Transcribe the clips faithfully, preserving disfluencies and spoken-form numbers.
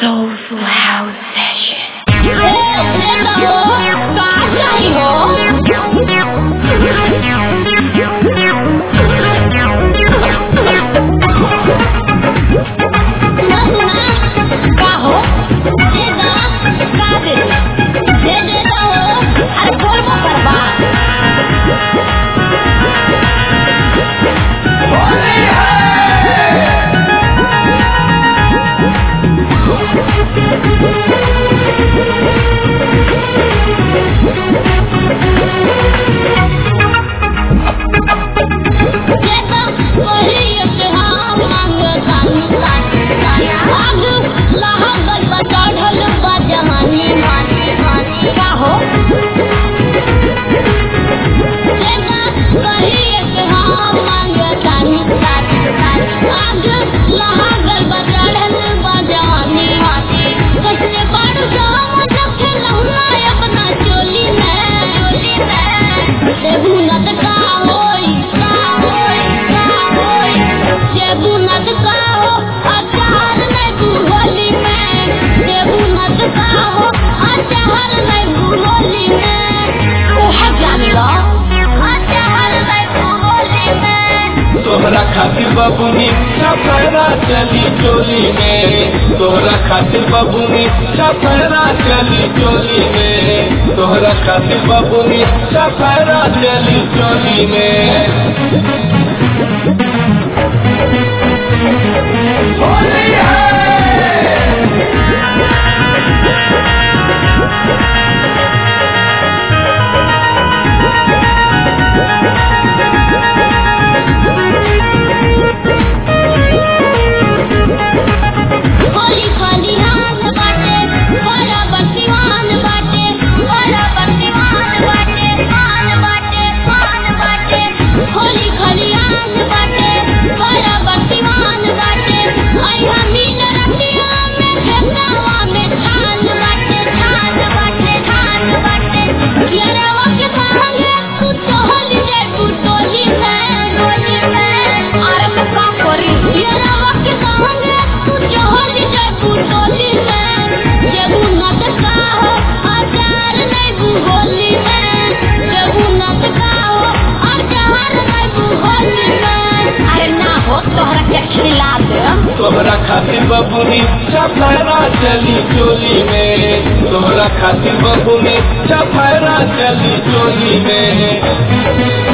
Soulful House Session. तोहरा खातिर बबुनी सफरा चली चोली में, तोहरा खातिर बबुनी सफरा चली चोली में, तोहरा खातिर बबुनी सफरा चली चोली में। होली है तोहरा खातिर बबुनी सफरा चली चोली में, तोहरा खातिर बबुनी सफरा चली चोली में।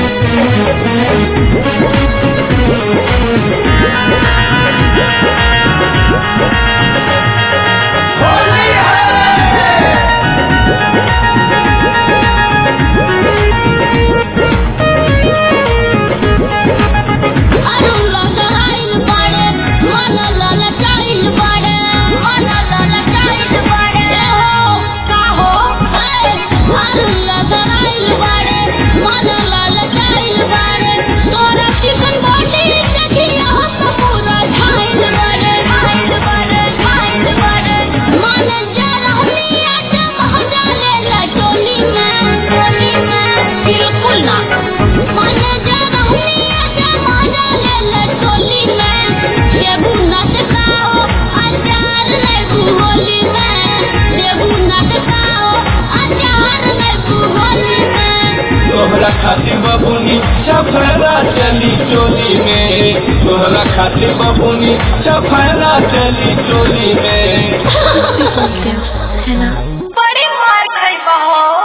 तोहरा खातिर बबुनी सफरा चली चोली में, तोहरा खातिर बबुनी सफरा चली चोली में। बड़े मार खाई बहो।